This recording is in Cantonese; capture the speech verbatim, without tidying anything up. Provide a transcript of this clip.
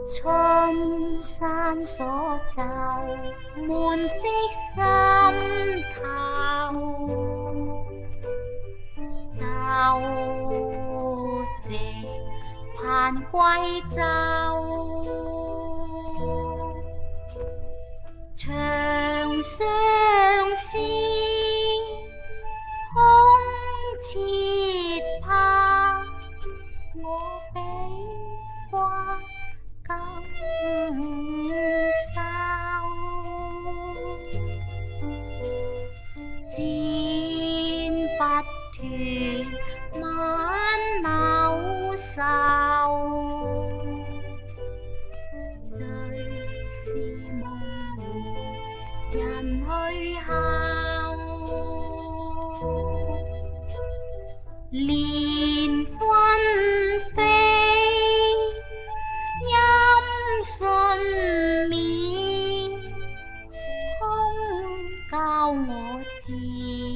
春山所就滿織心頭，就夕盼歸舟，長相思，空切怕我比花更瘦，剪不斷挽留愁，最是夢回人去後，蓮紛飛，音訊渺，空教我自